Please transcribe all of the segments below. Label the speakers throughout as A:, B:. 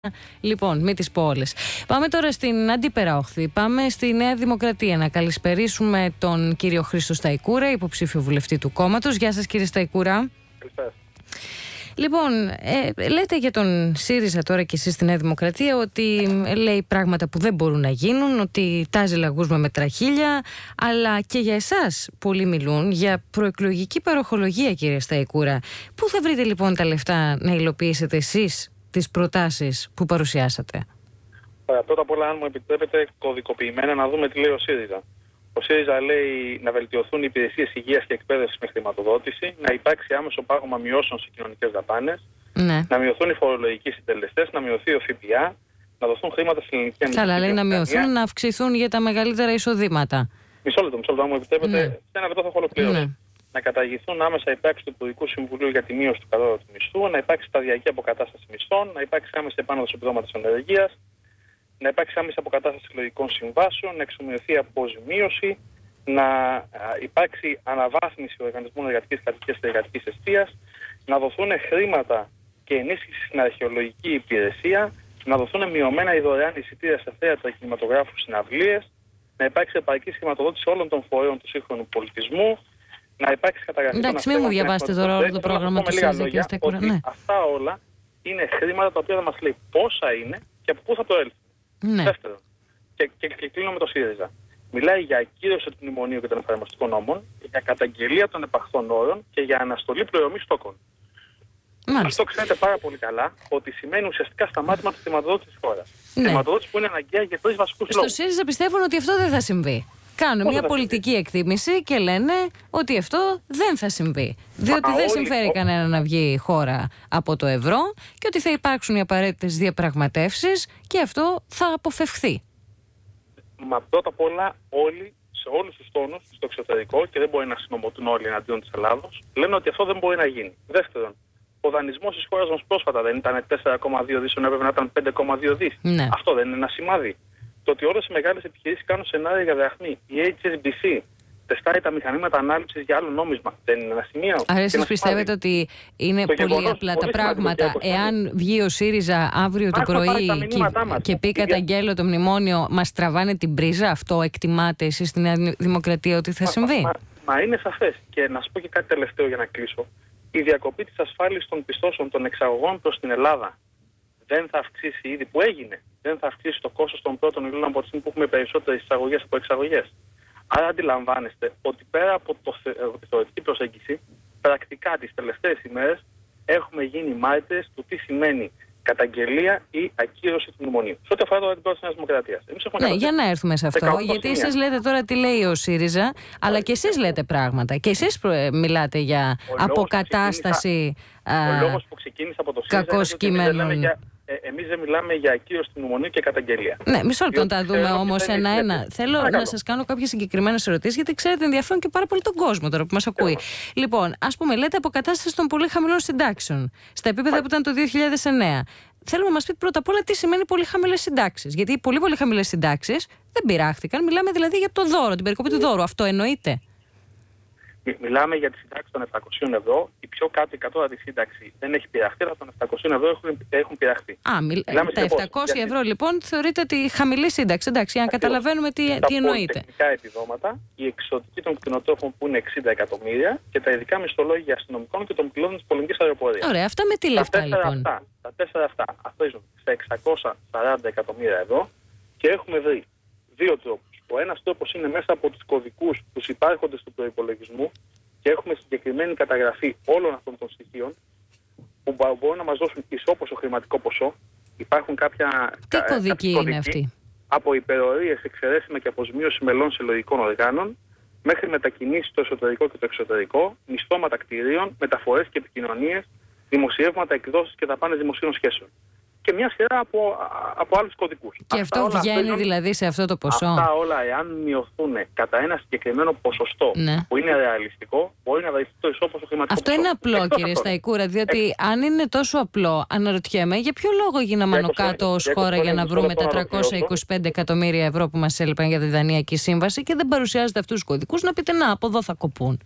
A: Λοιπόν, μην τις πω όλες. Πάμε τώρα στην αντίπερα όχθη. Πάμε στη Νέα Δημοκρατία να καλησπερίσουμε τον κύριο Χρήστο Σταϊκούρα, υποψήφιο βουλευτή του κόμματος. Γεια σας, κύριε Σταϊκούρα.
B: Καλησπέρα.
A: Λοιπόν, λέτε για τον ΣΥΡΙΖΑ τώρα και εσείς στη Νέα Δημοκρατία ότι λέει πράγματα που δεν μπορούν να γίνουν, ότι τάζει λαγούς με μετραχίλια, αλλά και για εσάς πολλοί μιλούν για προεκλογική παροχολογία, κύριε Σταϊκούρα. Πού θα βρείτε λοιπόν τα λεφτά να υλοποιήσετε εσείς τις προτάσεις που παρουσιάσατε?
B: Πρώτα απ' όλα, αν μου επιτρέπετε, κωδικοποιημένα να δούμε τι λέει ο ΣΥΡΙΖΑ. Ο ΣΥΡΙΖΑ λέει να βελτιωθούν οι υπηρεσίες υγείας και εκπαίδευσης με χρηματοδότηση, να υπάρξει άμεσο πάγωμα μειώσεων σε κοινωνικές δαπάνες,
A: να
B: μειωθούν οι φορολογικοί συντελεστές, να μειωθεί ο ΦΠΑ, να δοθούν χρήματα στην ελληνική αμυντική.
A: Καλά, λέει να μειωθούν, να αυξηθούν για τα μεγαλύτερα εισοδήματα.
B: Μισό λεπτό, αν μου επιτρέπετε, σε ένα λεπτό θα έχω ολοκληρώσει.
A: Ναι.
B: Να καταργηθούν άμεσα η πράξη του Υπουργικού Συμβουλίου για τη μείωση του κατώτατου μισθού, να υπάρξει σταδιακή αποκατάσταση μισθών, να υπάρξει άμεση επάνωδος επιδόματος ενεργείας, να υπάρξει άμεση αποκατάσταση συλλογικών συμβάσεων, να εξομοιωθεί αποζημίωση, να υπάρξει αναβάθμιση οργανισμών εργατικής κατοικίας και εργατικής εστίας, να δοθούν χρήματα και ενίσχυση στην αρχαιολογική υπηρεσία, να δοθούν μειωμένα ή δωρεάν εισιτήρια σε θέατρα, κινηματογράφους, συναυλίες, να υπάρξει επαρκή χρηματοδότηση όλων των φορέων του σύγχρονου πολιτισμού, να υπάρξει καταγραφή.
A: Εντάξει, μην μου διαβάσετε τώρα όλο το πρόγραμμα του ΣΥΡΙΖΑ, κύριε Σταϊκούρα. Ναι.
B: Αυτά όλα είναι χρήματα τα οποία θα μας λέει πόσα είναι και από πού θα προέλθουν.
A: Ναι.
B: Δεύτερον, και κλείνω με το ΣΥΡΙΖΑ. Μιλάει για ακύρωση του μνημονίου και των εφαρμοστικών νόμων, για καταγγελία των επαχθών όρων και για αναστολή πληρωμής στόκων. Αυτό ξέρετε πάρα πολύ καλά ότι σημαίνει ουσιαστικά σταμάτημα της χρηματοδότησης της χώρας.
A: Ναι.
B: Χρηματοδότηση που είναι αναγκαία για τρεις βασικούς λόγους.
A: Στο ΣΥΡΙΖΑ πιστεύουν ότι αυτό δεν θα συμβεί. Κάνουν μια πολιτική εκτίμηση και λένε ότι αυτό δεν θα συμβεί. Διότι δεν συμφέρει κανένα να βγει η χώρα από το ευρώ και ότι θα υπάρξουν οι απαραίτητες διαπραγματεύσεις και αυτό θα αποφευχθεί.
B: Μα πρώτα απ' όλα όλοι, σε όλους τους τόνους, στο εξωτερικό, και δεν μπορεί να συνομωτούν όλοι εναντίον της Ελλάδος, λένε ότι αυτό δεν μπορεί να γίνει. Δεύτερον, ο δανεισμός της χώρας μας πρόσφατα δεν ήταν 4,2 δίσεων, έπρεπε να ήταν 5,2 δις.
A: Ναι.
B: Αυτό δεν είναι ένα σημάδι? Το ότι όλες οι μεγάλες επιχειρήσεις κάνουν σενάρια για δραχμή, η HSBC τεστάρει τα μηχανήματα ανάληψης για άλλο νόμισμα, δεν είναι ένα σημείο?
A: Άρα εσείς πιστεύετε ότι είναι πολύ απλά τα πράγματα? Εάν βγει ο ΣΥΡΙΖΑ αύριο το πρωί και πει καταγγέλλω το μνημόνιο, μας τραβάνε την πρίζα? Αυτό εκτιμάτε εσείς στη Νέα Δημοκρατία ότι θα συμβεί?
B: Μα είναι σαφές. Και να σου πω και κάτι τελευταίο για να κλείσω. Η διακοπή της ασφάλισης των πιστώσεων των εξαγωγών προς την Ελλάδα δεν θα αυξήσει ήδη, που έγινε, δεν θα αυξήσει το κόστος των πρώτων υλών από τη στιγμή που έχουμε περισσότερες εισαγωγές από εξαγωγές. Άρα αντιλαμβάνεστε ότι πέρα από τη θεωρητική προσέγγιση, πρακτικά τις τελευταίες ημέρες έχουμε γίνει μάρτυρες του τι σημαίνει καταγγελία ή ακύρωση του μνημονίου. Σε ό,τι αφορά τώρα την πρόταση της Δημοκρατίας.
A: Ναι, για να έρθουμε σε αυτό. Γιατί εσείς λέτε τώρα τι λέει ο ΣΥΡΙΖΑ, αλλά και εσείς λέτε πράγματα. Και εσείς μιλάτε για αποκατάσταση κακών κείμενων.
B: Εμείς δεν μιλάμε για ακύρωση του μνημονίου και καταγγελία.
A: Ναι, μισό λεπτό να τα δούμε όμως ένα-ένα. Θέλω να σας κάνω κάποιες συγκεκριμένες ερωτήσεις, γιατί ξέρετε, ενδιαφέρουν και πάρα πολύ τον κόσμο τώρα που μας ακούει. Λοιπόν, ας πούμε, λέτε αποκατάσταση των πολύ χαμηλών συντάξεων στα επίπεδα που ήταν το 2009. Θέλω να μας πείτε πρώτα απ' όλα τι σημαίνει πολύ χαμηλές συντάξεις. Γιατί οι πολύ χαμηλές συντάξεις δεν πειράχτηκαν. Μιλάμε δηλαδή για το δώρο, την περικοπή του δώρου. Αυτό εννοείται?
B: Μιλάμε για τη συντάξη των 700 ευρώ. Η πιο κάτω η κατώτατη σύνταξη δεν έχει πειραχτεί, αλλά των 700 ευρώ έχουν πειραχτεί.
A: Τα 700 ευρώ λοιπόν θεωρείται ότι χαμηλή σύνταξη. Εντάξει, για να καταλαβαίνουμε τι εννοείται.
B: Τα τεχνικά επιδόματα, η εξωτική των κτηνοτρόφων που είναι 60 εκατομμύρια και τα ειδικά μισθολόγια αστυνομικών και των πιλότων της πολιτικής αεροπορίας.
A: Ωραία, αυτά με τι λεφτά λοιπόν?
B: Τα 4 αυτά αφρίζουν στα 640 εκατομμύρια ευρώ και έχουμε βρει δύο τρόπους. Ο ένας τρόπος είναι μέσα από τους κωδικούς, τους υπάρχοντες του προϋπολογισμού, και έχουμε συγκεκριμένη καταγραφή όλων αυτών των στοιχείων που μπορούν να μας δώσουν ισόποσο χρηματικό ποσό. Υπάρχουν κάποια.
A: Τι κωδικοί είναι αυτοί?
B: Από υπερορίες, εξαιρέσιμα και αποζημίωση μελών συλλογικών οργάνων, μέχρι μετακινήσεις στο εσωτερικό και το εξωτερικό, μισθώματα κτηρίων, μεταφορές και επικοινωνίες, δημοσιεύματα, εκδόσεις και δαπάνες δημοσίων σχέσεων. Και μια σειρά από άλλους κωδικούς.
A: Και αυτό βγαίνει δηλαδή σε αυτό το ποσό?
B: Αυτά όλα, εάν μειωθούν κατά ένα συγκεκριμένο ποσοστό, ναι, που είναι ρεαλιστικό, μπορεί να βρεθεί το ισόποσο χρηματικό
A: αυτό
B: ποσό.
A: Είναι απλό, κύριε Σταϊκούρα, διότι αν είναι τόσο απλό, αναρωτιέμαι για ποιο λόγο γίναμε άνω κάτω ως χώρα για να βρούμε τα 325 εκατομμύρια ευρώ που μας έλειπαν για τη Δανειακή Σύμβαση και δεν παρουσιάζετε αυτούς τους κωδικούς να πείτε να, από εδώ θα κοπούν?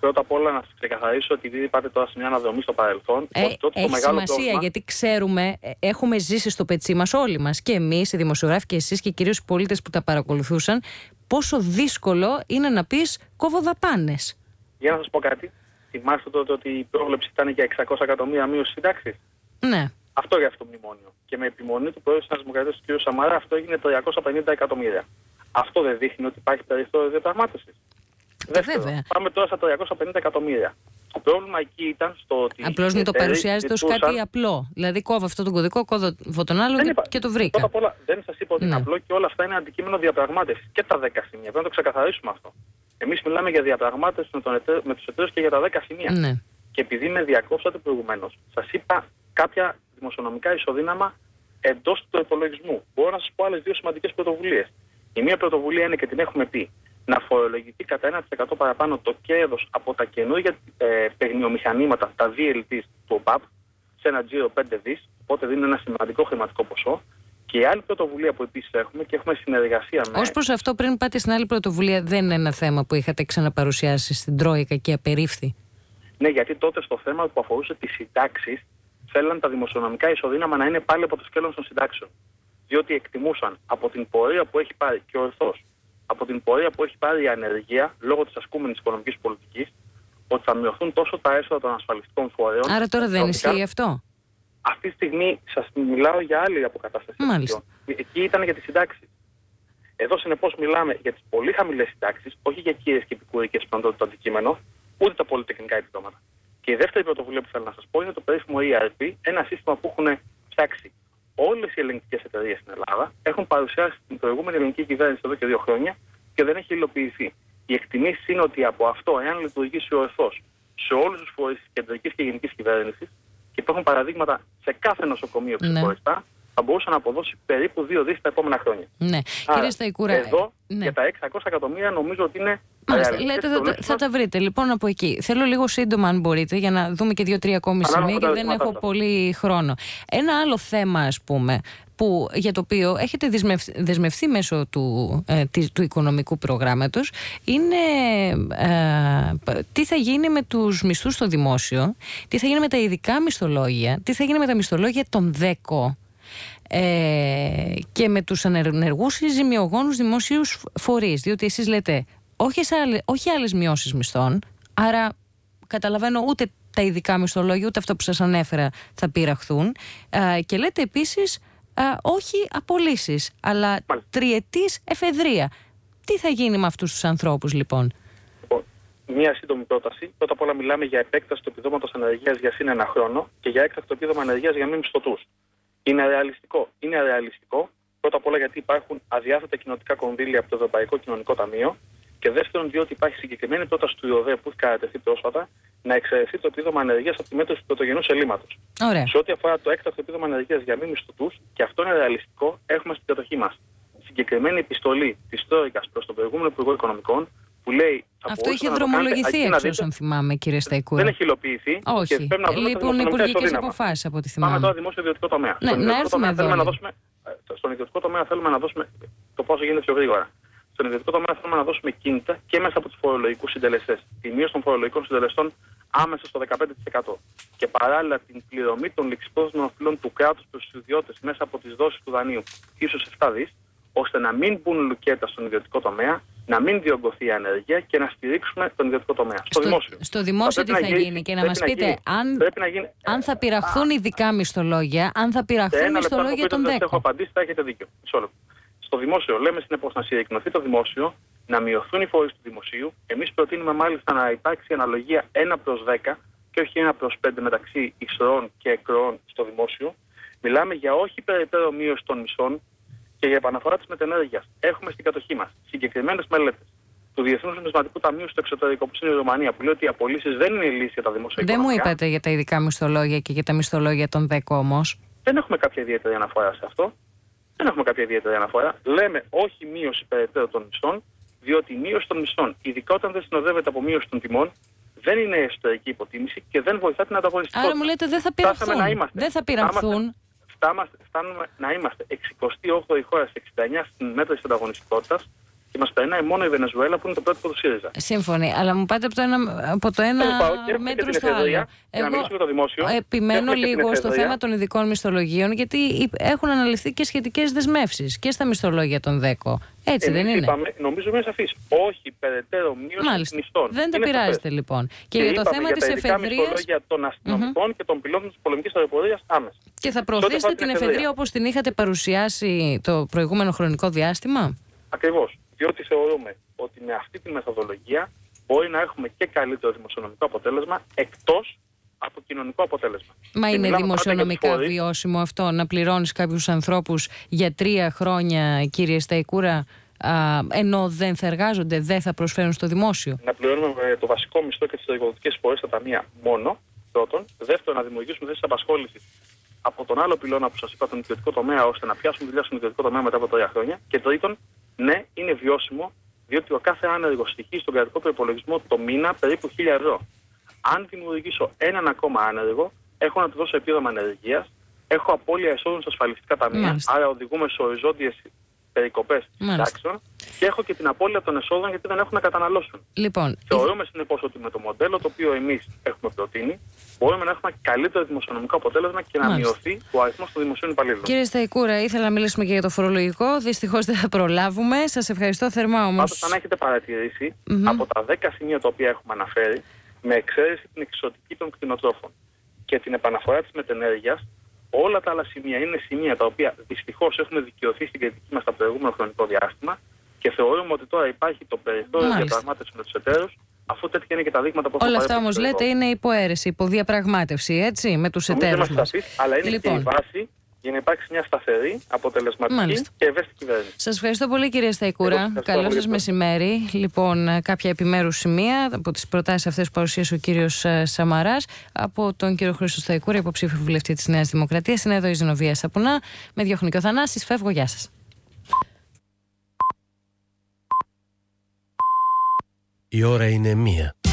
B: Πρώτα απ' όλα να σας ξεκαθαρίσω ότι επειδή πάτε τώρα σε μια αναδρομή στο παρελθόν,
A: έχει σημασία πρόβλημα, γιατί ξέρουμε, έχουμε ζήσει στο πετσί μας όλοι μας, και εμείς οι δημοσιογράφοι και εσείς και κυρίως οι πολίτες που τα παρακολουθούσαν, πόσο δύσκολο είναι να πεις κόβω δαπάνες.
B: Για να σας πω κάτι. Θυμάστε τότε ότι η πρόβλεψη ήταν για 600 εκατομμύρια μείωση συντάξης.
A: Ναι.
B: Αυτό για αυτό το μνημόνιο. Και με επιμονή του Προέδρου της Δημοκρατίας του κ. Σαμαρά αυτό έγινε 350 εκατομμύρια. Αυτό δεν δείχνει ότι υπάρχει περιθώριο διαπραγμάτευσης? Δεύτερον, πάμε τώρα στα 350 εκατομμύρια. Το πρόβλημα εκεί ήταν στο ότι.
A: Απλώς μου το παρουσιάζεται ως κάτι απλό. Δηλαδή, κόβω αυτό τον κωδικό, κόβω τον άλλο και το βρήκα.
B: Πρώτα απ' όλα, δεν σας είπα ότι είναι απλό και όλα αυτά είναι αντικείμενο διαπραγμάτευσης. Και τα 10 σημεία. Πρέπει να το ξεκαθαρίσουμε αυτό. Εμείς μιλάμε για διαπραγμάτευση με τους εταίρους και για τα 10 σημεία.
A: Ναι.
B: Και επειδή με διακόψατε προηγουμένως, σας είπα κάποια δημοσιονομικά ισοδύναμα εντός του προϋπολογισμού. Μπορώ να σας πω άλλες δύο σημαντικές πρωτοβουλίες. Η μία πρωτοβουλία είναι, και την έχουμε πει, να φορολογηθεί κατά 1% παραπάνω το κέρδος από τα καινούργια παιγνιομηχανήματα, τα VLTs του ΟΠΑΠ, σε ένα τζίρο 5 δις, οπότε δίνει ένα σημαντικό χρηματικό ποσό. Και η άλλη πρωτοβουλία που επίσης έχουμε, και έχουμε συνεργασία με.
A: Ως προς αυτό, πριν πάτε στην άλλη πρωτοβουλία, δεν είναι ένα θέμα που είχατε ξαναπαρουσιάσει στην Τρόικα και απερίφθη?
B: Ναι, γιατί τότε στο θέμα που αφορούσε τις συντάξεις, θέλαν τα δημοσιονομικά ισοδύναμα να είναι πάλι από το σκέλος των συντάξεων. Διότι εκτιμούσαν από την πορεία που έχει πάρει και ορθώς, από την πορεία που έχει πάρει η ανεργία λόγω της ασκούμενης οικονομικής πολιτικής, ότι θα μειωθούν τόσο τα έσοδα των ασφαλιστικών φορέων.
A: Άρα τώρα δεν ισχύει αυτό?
B: Αυτή τη στιγμή σας μιλάω για άλλη αποκατάσταση.
A: Μάλιστα.
B: Εκεί ήταν για τις συντάξεις. Εδώ συνεπώς μιλάμε για τις πολύ χαμηλές συντάξεις, όχι για κύριες και επικουρικές που ήταν το αντικείμενο, ούτε τα πολυτεχνικά επιδόματα. Και η δεύτερη πρωτοβουλία που θέλω να σας πω είναι το περίφημο ERP, ένα σύστημα που έχουν ψάξει όλες οι ελεγκτικές εταιρείες στην Ελλάδα, έχουν παρουσιάσει την προηγούμενη ελληνική κυβέρνηση εδώ και 2 χρόνια και δεν έχει υλοποιηθεί. Οι εκτιμήσεις είναι ότι από αυτό, εάν λειτουργήσει ορθώς σε όλους τους φορείς της κεντρικής και γενικής κυβέρνησης, και υπάρχουν παραδείγματα σε κάθε νοσοκομείο ξεχωριστά, θα μπορούσε να αποδώσει περίπου 2 δις τα επόμενα χρόνια.
A: Ναι.
B: Άρα,
A: κύριε Σταϊκούρα,
B: εδώ για τα 600 εκατομμύρια νομίζω ότι είναι.
A: Μάλιστα, λέτε θα τα βρείτε λοιπόν από εκεί. Θέλω λίγο σύντομα, αν μπορείτε, για να δούμε και 2-3 ακόμη σημεία, γιατί δεν έχω πολύ χρόνο. Ένα άλλο θέμα, ας πούμε, για το οποίο έχετε δεσμευθεί μέσω του οικονομικού προγράμματος, είναι τι θα γίνει με τους μισθούς στο δημόσιο, τι θα γίνει με τα ειδικά μισθολόγια, τι θα γίνει με τα μισθολόγια των ΔΕΚΟ και με τους ανενεργούς ή ζημιογόνους δημόσιους φορείς. Διότι εσείς λέτε όχι άλλες μειώσεις μισθών, άρα καταλαβαίνω ούτε τα ειδικά μισθολόγια, ούτε αυτό που σας ανέφερα θα πειραχθούν, και λέτε επίσης όχι απολύσεις, αλλά τριετής εφεδρεία. Τι θα γίνει με αυτούς τους ανθρώπους λοιπόν?
B: Μία σύντομη πρόταση. Πρώτα απ' όλα μιλάμε για επέκταση του επιδόματος ανεργίας για συν 1 χρόνο και για έκτακτο επίδομα ανεργίας για μη μισθωτούς. Είναι ρεαλιστικό? Είναι αρεαλιστικό. Πρώτα απ' όλα γιατί υπάρχουν αδιάθετα κοινοτικά κονδύλια από το Ευρωπαϊκό Κοινωνικό Ταμείο. Και δεύτερον, διότι υπάρχει συγκεκριμένη πρόταση του ΙΟΔΕ που έχει κατατεθεί πρόσφατα να εξαιρεθεί το επίδομα ανεργίας από τη μέτρηση του πρωτογενούς ελλείμματος. Σε ό,τι αφορά το έκτακτο επίδομα ανεργίας για μη μισθωτούς, και αυτό είναι ρεαλιστικό, έχουμε στην κατοχή μας συγκεκριμένη επιστολή της Τρόικας προς τον προηγούμενο Υπουργό Οικονομικών που λέει.
A: Αυτό είχε δρομολογηθεί εξ όσων θυμάμαι, κύριε Σταϊκούρα.
B: Δεν έχει υλοποιηθεί.
A: Όχι.
B: Και πρέπει να δούμε
A: λοιπόν, υπουργικές αποφάσεις από ό,τι θυμάμαι.
B: Πάμε τώρα δημόσιο-ιδιωτικό τομέα.
A: Ναι,
B: Στον ιδιωτικό τομέα θέλουμε να δώσουμε το πόσο γίνεται πιο γρήγορα. Στον ιδιωτικό τομέα θέλουμε να δώσουμε κίνητα και μέσα από τους φορολογικούς συντελεστές. Τη μείωση των φορολογικών συντελεστών άμεσα στο 15%. Και παράλληλα την πληρωμή των ληξιπρόθεσμων οφειλών του κράτους προς τους ιδιώτες μέσα από τις δόσεις του δανείου, ίσως 7 δις, ώστε να μην μπουν λουκέτα στον ιδιωτικό τομέα, να μην διωγγωθεί η ανεργία και να στηρίξουμε τον ιδιωτικό τομέα.
A: Στο δημόσιο τι θα γίνει, και να μας πείτε αν θα πειραχθούν ειδικά μισθολόγια, αν θα πειραχθούν μισθολόγια των 10.
B: Έχω απαντήσει, θα έχετε δίκιο. Στο δημόσιο λέμε συνεπώς να συρρικνωθεί το δημόσιο, να μειωθούν οι φορείς του δημοσίου. Εμείς προτείνουμε μάλιστα να υπάρξει αναλογία 1/10 και όχι 1/5 μεταξύ ισροών και εκροών στο δημόσιο. Μιλάμε για όχι περαιτέρω μείωση των μισθών και για επαναφορά της μετενέργειας. Έχουμε στην κατοχή μας συγκεκριμένες μελέτες του Διεθνούς Νομισματικού Ταμείου στο εξωτερικό, που είναι η Ρουμανία, που λέει ότι οι απολύσεις δεν είναι η λύση για τα δημόσια οικονομικά.
A: Δεν μου είπατε για τα ειδικά μισθολόγια και για τα μισθολόγια των 10 όμως.
B: Δεν έχουμε κάποια ιδιαίτερη αναφορά σε αυτό. Δεν έχουμε κάποια ιδιαίτερη αναφορά. Λέμε όχι μείωση περαιτέρω των μισθών, διότι η μείωση των μισθών, ειδικά όταν δεν συνοδεύεται από μείωση των τιμών, δεν είναι εσωτερική υποτίμηση και δεν βοηθά την ανταγωνιστικότητα.
A: Άρα μου λέτε δεν θα πειραχθούν. Δεν θα πειραχθούν.
B: Φτάνουμε να είμαστε 68η χώρα σε 69 στην μέτρηση της ανταγωνιστικότητας Και μας περνάει μόνο η Βενεζουέλα που είναι το πρότυπο του ΣΥΡΙΖΑ.
A: Σύμφωνοι, αλλά μου πάτε από το ένα μέτρο στο άλλο.
B: Εγώ
A: επιμένω λίγο στο θέμα των ειδικών μισθολογίων, γιατί έχουν αναλυθεί και σχετικές δεσμεύσεις και στα μισθολόγια των ΔΕΚΟ. Έτσι δεν είναι?
B: Νομίζω είμαι σαφής. Όχι περαιτέρω μείωση μισθών.
A: Δεν το πειράζετε λοιπόν. Και για το θέμα της εφεδρείας.
B: Τα μισθολόγια των αστυνομικών και των πιλότων της πολεμικής αεροπορίας άμεσα.
A: Και θα προωθήσετε την εφεδρεία όπως την είχατε παρουσιάσει το προηγούμενο χρονικό διάστημα?
B: Ακριβώς. Διότι θεωρούμε ότι με αυτή τη μεθοδολογία μπορεί να έχουμε και καλύτερο δημοσιονομικό αποτέλεσμα εκτός από κοινωνικό αποτέλεσμα.
A: Μα είναι δημοσιονομικά βιώσιμο αυτό, να πληρώνεις κάποιους ανθρώπους για 3 χρόνια, κύριε Σταϊκούρα, ενώ δεν θα εργάζονται, δεν θα προσφέρουν στο δημόσιο?
B: Να πληρώνουμε το βασικό μισθό και τις εργοδοτικές εισφορές στα ταμεία μόνο, πρώτον. Δεύτερον, να δημιουργήσουμε θέσεις απασχόλησης από τον άλλο πυλώνα που σας είπα, τον ιδιωτικό τομέα, ώστε να πιάσουν δουλειά στον ιδιωτικό τομέα μετά από 3 χρόνια. Και τρίτον, ναι, είναι βιώσιμο, διότι ο κάθε άνεργος στοιχεί στον κρατικό προϋπολογισμό το μήνα περίπου 1.000 ευρώ. Αν δημιουργήσω έναν ακόμα άνεργο, έχω να του δώσω επίδομα ανεργίας, έχω απώλεια εσόδων στα ασφαλιστικά ταμεία, άρα οδηγούμε σε οριζόντιες περικοπές τάξεων και έχω και την απώλεια των εσόδων γιατί δεν έχουν να καταναλώσουν.
A: Λοιπόν,
B: θεωρούμε συνεπώς ότι με το μοντέλο το οποίο εμείς έχουμε προτείνει, μπορούμε να έχουμε καλύτερο δημοσιονομικό αποτέλεσμα και να μειωθεί ο αριθμός των δημοσίων υπαλλήλων.
A: Κύριε Σταϊκούρα, ήθελα να μιλήσουμε και για το φορολογικό. Δυστυχώς δεν θα προλάβουμε. Σας ευχαριστώ θερμά όμως.
B: Πάντως, αν έχετε παρατηρήσει, από τα 10 σημεία τα οποία έχουμε αναφέρει, με εξαίρεση την εξωτική των κτηνοτρόφων και την επαναφορά της μετενέργειας, όλα τα άλλα σημεία είναι σημεία τα οποία δυστυχώς έχουν δικαιωθεί στην κριτική μας τα προηγούμενο χρονικό διάστημα και θεωρούμε ότι τώρα υπάρχει το περιθώριο διαπραγμάτευση με τους εταίρους, αφού τέτοια είναι και τα δείγματα που έχουμε.
A: Όλα αυτά όμως λέτε είναι υποαίρεση, υποδιαπραγμάτευση, έτσι, με τους εταίρους μας.
B: Αλλά είναι και η βάση για να υπάρξει μια σταθερή, αποτελεσματική και ευαίσθητη κυβέρνηση.
A: Σας ευχαριστώ πολύ, κύριε Σταϊκούρα. Καλό σας μεσημέρι. Λοιπόν, κάποια επιμέρους σημεία από τις προτάσεις αυτές που παρουσίασε ο κύριος Σαμαράς από τον κύριο Χρήστο Σταϊκούρα, υποψήφιο βουλευτή της Νέας Δημοκρατίας. Είναι εδώ η Ζενοβία Σαπουνά. Με διώχνει και ο Θανάσης. Φεύγω. Γεια σας.
C: Η ώρα είναι 1.